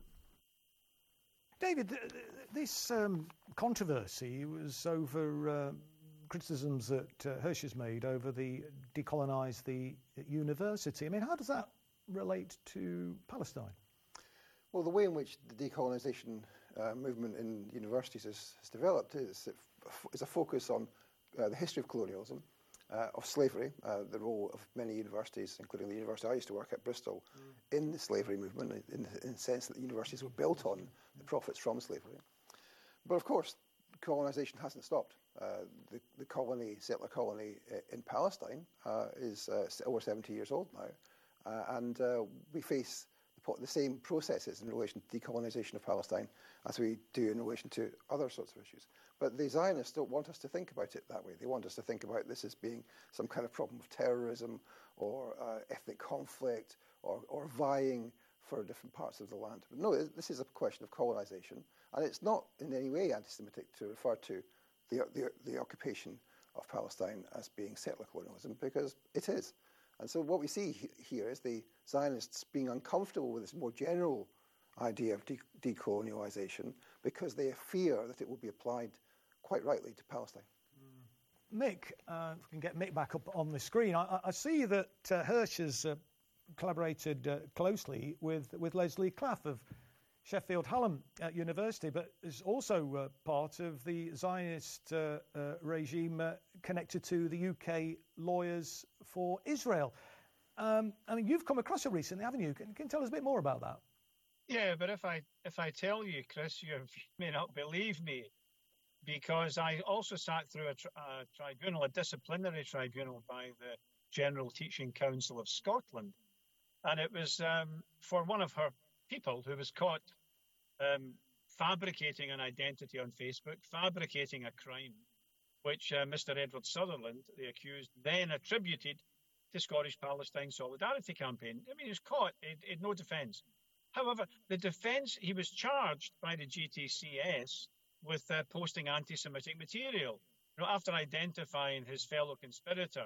David, this controversy was over criticisms that Hirsch has made over the decolonise the university. I mean, how does that relate to Palestine? Well, the way in which the decolonisation movement in universities has developed is a focus on the history of colonialism, of slavery, the role of many universities, including the university I used to work at, Bristol, in the slavery movement, in the sense that the universities were built on the profits from slavery. But of course, colonisation hasn't stopped. The colony, settler colony in Palestine is over 70 years old now, and we face the same processes in relation to decolonisation of Palestine as we do in relation to other sorts of issues. But the Zionists don't want us to think about it that way. They want us to think about this as being some kind of problem of terrorism or ethnic conflict or vying for different parts of the land. But no, this is a question of colonisation, and it's not in any way anti-Semitic to refer to the occupation of Palestine as being settler colonialism, because it is. And so what we see here is the Zionists being uncomfortable with this more general idea of decolonialisation because they fear that it will be applied quite rightly to Palestine. Mick, if we can get Mick back up on the screen, I see that Hirsch has collaborated closely with Leslie Claff of Sheffield Hallam University, but is also part of the Zionist regime connected to the UK Lawyers for Israel. I mean, you've come across her recently, haven't you? Can you tell us a bit more about that? Yeah, but if I tell you, Chris, you may not believe me, because I also sat through a tribunal, a disciplinary tribunal by the General Teaching Council of Scotland, and it was for one of her people who was caught fabricating an identity on Facebook, fabricating a crime, which Mr. Edward Sutherland, the accused, then attributed to Scottish Palestine Solidarity Campaign. I mean, he was caught, he had no defence. However, the defence, he was charged by the GTCS with posting anti-Semitic material. You know, after identifying his fellow conspirator,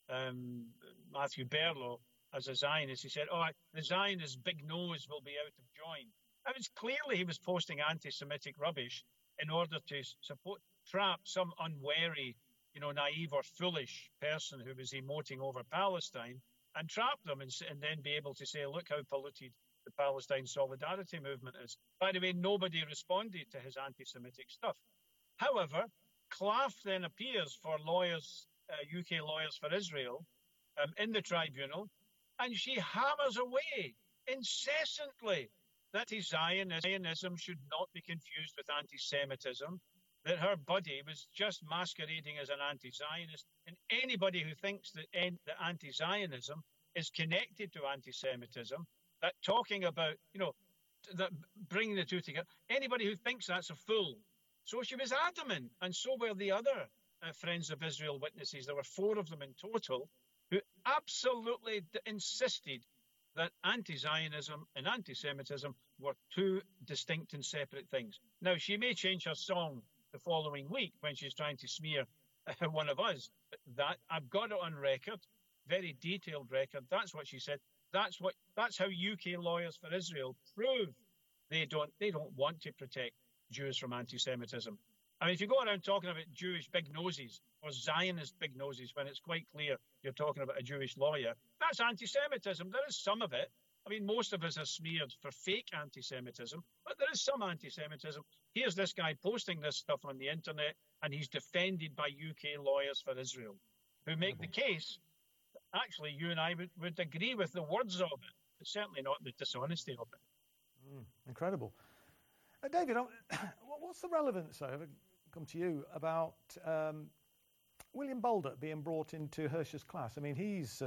Matthew Berlow, as a Zionist, he said, the Zionist big nose will be out of joint. I mean, clearly he was posting anti-Semitic rubbish in order to trap some unwary, naive or foolish person who was emoting over Palestine, and trap them and then be able to say, look how polluted the Palestine Solidarity movement is. By the way, nobody responded to his anti-Semitic stuff. However, Claff then appears for UK Lawyers for Israel in the tribunal, and she hammers away incessantly that Zionism should not be confused with anti-Semitism, that her buddy was just masquerading as an anti-Zionist, and anybody who thinks that anti-Zionism is connected to anti-Semitism, that talking about, that bringing the two together, anybody who thinks that's a fool. So she was adamant, and so were the other Friends of Israel witnesses. There were 4 of them in total who absolutely insisted that anti-Zionism and anti-Semitism were 2 distinct and separate things. Now, she may change her song the following week when she's trying to smear one of us, but that I've got it on record, very detailed record. That's what she said. That's how UK Lawyers for Israel prove they don't want to protect Jews from anti-Semitism. I mean, if you go around talking about Jewish big noses or Zionist big noses when it's quite clear you're talking about a Jewish lawyer, that's anti-Semitism. There is some of it. I mean, most of us are smeared for fake anti-Semitism, but there is some anti-Semitism. Here's this guy posting this stuff on the internet, and he's defended by UK Lawyers for Israel, who make the case. Actually, you and I would agree with the words of it, but certainly not the dishonesty of it. Incredible. David, what's the relevance, though, come to you, about William Boulder being brought into Hirsch's class? I mean, he's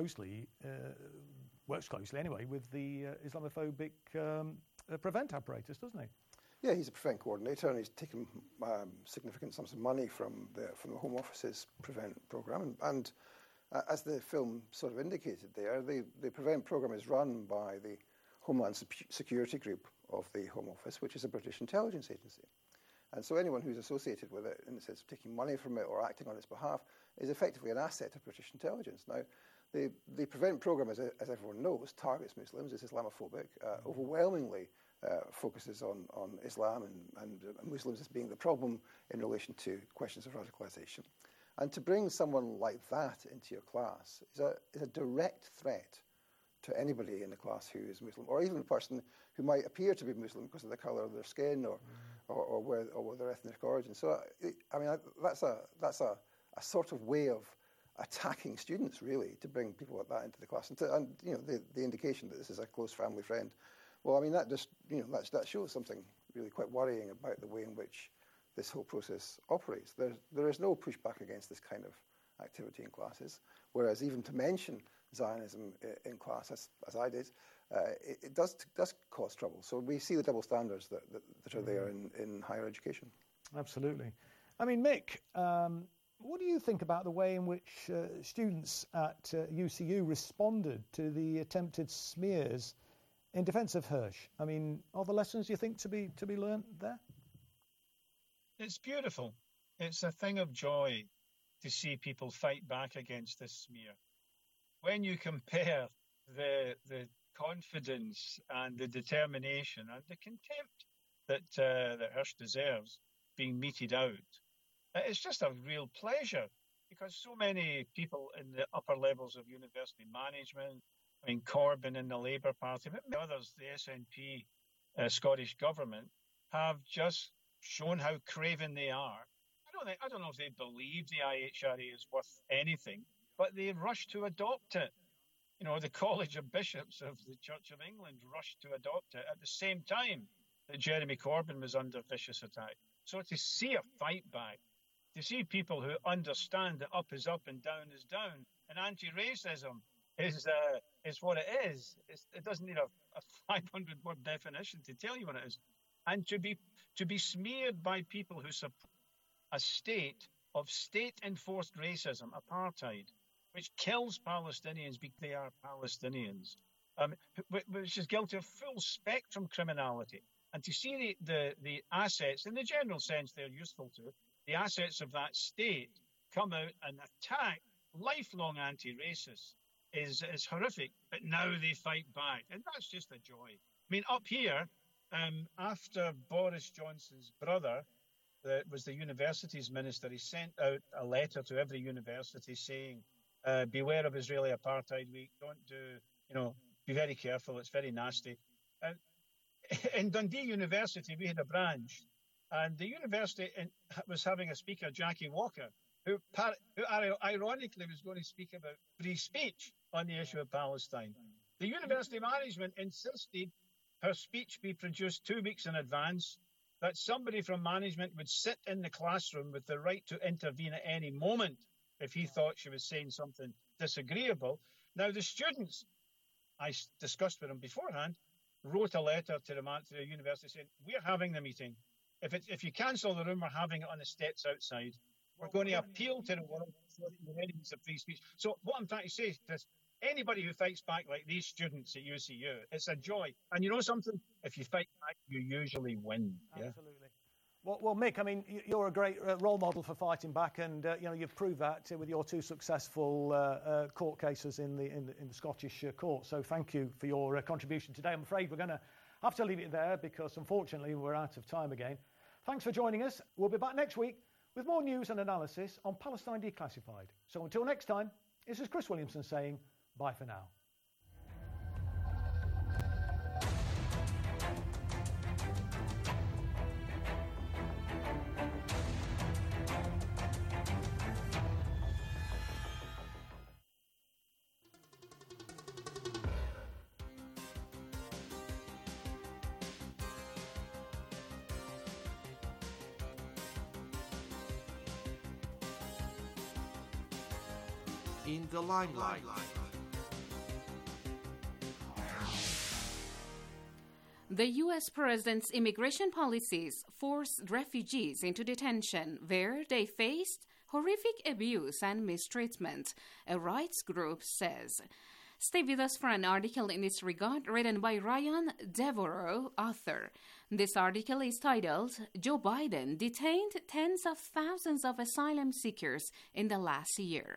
works closely anyway with the Islamophobic Prevent apparatus, doesn't he? Yeah, he's a Prevent coordinator, and he's taken significant sums of money from the Home Office's Prevent programme. And as the film sort of indicated there, the Prevent programme is run by the Homeland Security Group of the Home Office, which is a British intelligence agency. And so anyone who's associated with it, in the sense of taking money from it or acting on its behalf, is effectively an asset of British intelligence. Now, the Prevent programme, as everyone knows, targets Muslims, is Islamophobic, overwhelmingly focuses on Islam and Muslims as being the problem in relation to questions of radicalisation. And to bring someone like that into your class is a direct threat to anybody in the class who is Muslim, or even a person who might appear to be Muslim because of the colour of their skin or their ethnic origin. So, I mean, that's a sort of way of attacking students, really, to bring people like that into the class. And the indication that this is a close family friend. Well, I mean, that just, that shows something really quite worrying about the way in which this whole process operates. There is no pushback against this kind of activity in classes, whereas even to mention Zionism in class, as I did, it does cause trouble. So we see the double standards that are there in higher education. Absolutely. I mean, Mick, what do you think about the way in which students at UCU responded to the attempted smears in defence of Hirsch? I mean, are there lessons you think to be learnt there? It's beautiful. It's a thing of joy to see people fight back against this smear. When you compare the confidence and the determination and the contempt that Hirsch deserves being meted out, it's just a real pleasure because so many people in the upper levels of university management, I mean, Corbyn in the Labour Party, but many others, the SNP Scottish government, have just shown how craven they are. I don't know if they believe the IHRA is worth anything, but they rushed to adopt it. You know, the College of Bishops of the Church of England rushed to adopt it at the same time that Jeremy Corbyn was under vicious attack. So to see a fight back, to see people who understand that up is up and down is down, and anti-racism is what it is. It doesn't need a 500-word definition to tell you what it is. And to be smeared by people who support a state of state-enforced racism, apartheid, which kills Palestinians because they are Palestinians, which is guilty of full spectrum criminality. And to see the assets, in the general sense they're useful to, the assets of that state come out and attack lifelong anti-racists is horrific. But now they fight back. And that's just a joy. I mean, up here, after Boris Johnson's brother, that was the universities minister, he sent out a letter to every university saying, beware of Israeli apartheid week. Be very careful. It's very nasty. In Dundee University, we had a branch, and the university was having a speaker, Jackie Walker, who ironically was going to speak about free speech on the issue of Palestine. The university management insisted her speech be produced 2 weeks in advance, that somebody from management would sit in the classroom with the right to intervene at any moment if he thought she was saying something disagreeable. Now, the students, I discussed with them beforehand, wrote a letter to the university saying, we're having the meeting. If you cancel the room, we're having it on the steps outside. We're going to appeal to the world so that you're ready for free speech. So what I'm trying to say is this: anybody who fights back like these students at UCU, it's a joy. And you know something? If you fight back, you usually win. Absolutely. Well, Mick, I mean, you're a great role model for fighting back, and you've proved that with your 2 successful court cases in the Scottish court. So thank you for your contribution today. I'm afraid we're going to have to leave it there because, unfortunately, we're out of time again. Thanks for joining us. We'll be back next week with more news and analysis on Palestine Declassified. So until next time, this is Chris Williamson saying bye for now. In the limelight. The U.S. president's immigration policies forced refugees into detention where they faced horrific abuse and mistreatment, a rights group says. Stay with us for an article in this regard written by Ryan Devereaux, author. This article is titled, Joe Biden Detained Tens of Thousands of Asylum Seekers in the Last Year.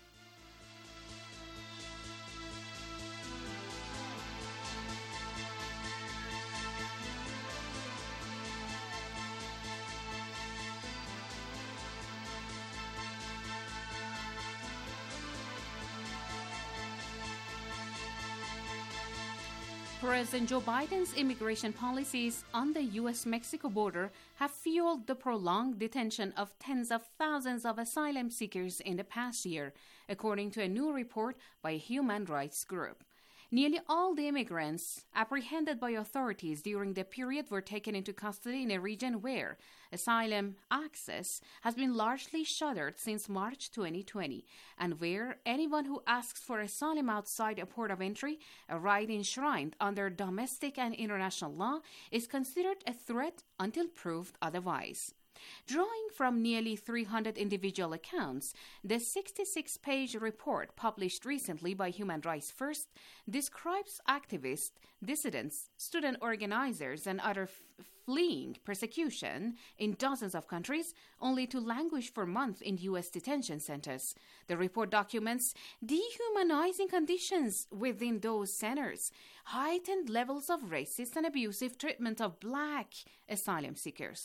President Joe Biden's immigration policies on the U.S.-Mexico border have fueled the prolonged detention of tens of thousands of asylum seekers in the past year, according to a new report by a human rights group. Nearly all the immigrants apprehended by authorities during the period were taken into custody in a region where asylum access has been largely shuttered since March 2020, and where anyone who asks for asylum outside a port of entry, a right enshrined under domestic and international law, is considered a threat until proved otherwise. Drawing from nearly 300 individual accounts, the 66-page report published recently by Human Rights First describes activists, dissidents, student organizers, and others fleeing persecution in dozens of countries, only to languish for months in U.S. detention centers. The report documents dehumanizing conditions within those centers, heightened levels of racist and abusive treatment of black asylum seekers,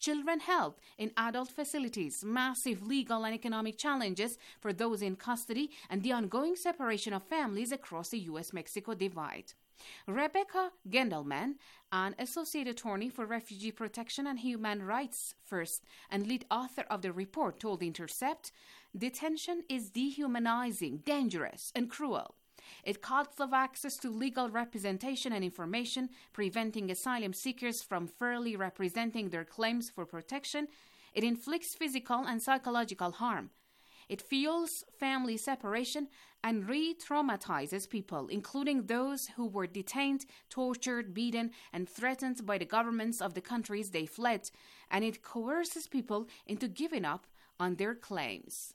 children health in adult facilities, massive legal and economic challenges for those in custody, and the ongoing separation of families across the U.S.-Mexico divide. Rebecca Gendelman, an associate attorney for refugee protection and human rights first and lead author of the report, told Intercept, detention is dehumanizing, dangerous, and cruel. It cuts off access to legal representation and information, preventing asylum seekers from fairly representing their claims for protection. It inflicts physical and psychological harm. It fuels family separation and re-traumatizes people, including those who were detained, tortured, beaten, and threatened by the governments of the countries they fled, and it coerces people into giving up on their claims.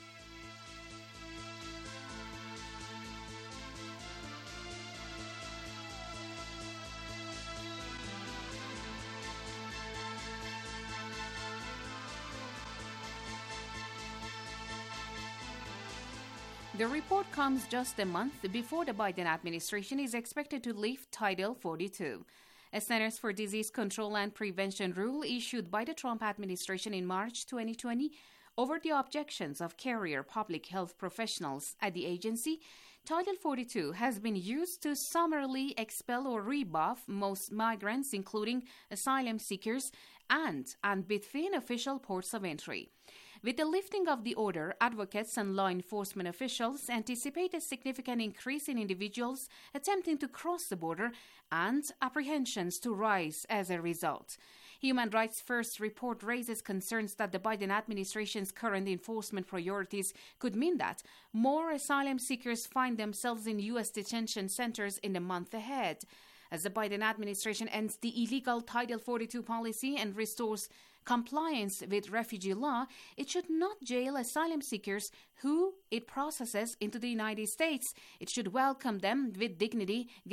The report comes just a month before the Biden administration is expected to lift Title 42, a Centers for Disease Control and Prevention rule issued by the Trump administration in March 2020 over the objections of career public health professionals at the agency. Title 42 has been used to summarily expel or rebuff most migrants, including asylum seekers, and between official ports of entry. With the lifting of the order, advocates and law enforcement officials anticipate a significant increase in individuals attempting to cross the border and apprehensions to rise as a result. Human Rights First report raises concerns that the Biden administration's current enforcement priorities could mean that more asylum seekers find themselves in U.S. detention centers in the month ahead. As the Biden administration ends the illegal Title 42 policy and restores compliance with refugee law, it should not jail asylum seekers who it processes into the United States. It should welcome them with dignity,